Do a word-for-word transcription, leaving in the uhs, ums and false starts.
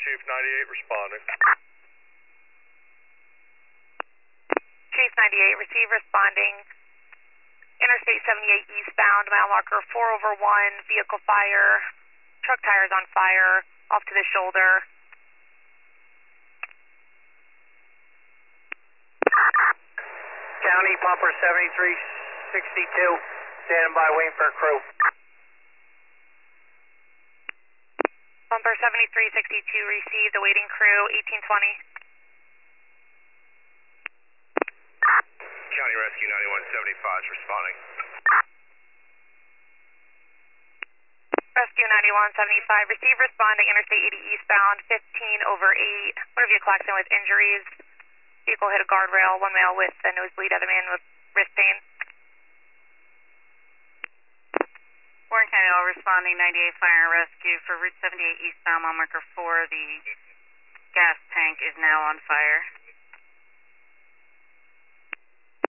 Chief ninety-eight responding. Chief ninety-eight, receive responding. Interstate seventy-eight eastbound, mile marker four over one, vehicle fire, truck tires on fire, off to the shoulder. County pumper seventy-three sixty-two, standing by waiting for a crew. Pumper seventy-three sixty-two received, awaiting crew, eighteen twenty. County Rescue ninety-one seventy-five is responding. Rescue ninety-one seventy-five, receive responding, Interstate eighty eastbound, fifteen over eight. Motor vehicle accident with injuries. Vehicle hit a guardrail, one male with a nosebleed, other man with wrist pain. Warren County all responding, ninety-eight Fire and Rescue for Route seventy-eight eastbound, mile marker four. The gas tank is now on fire.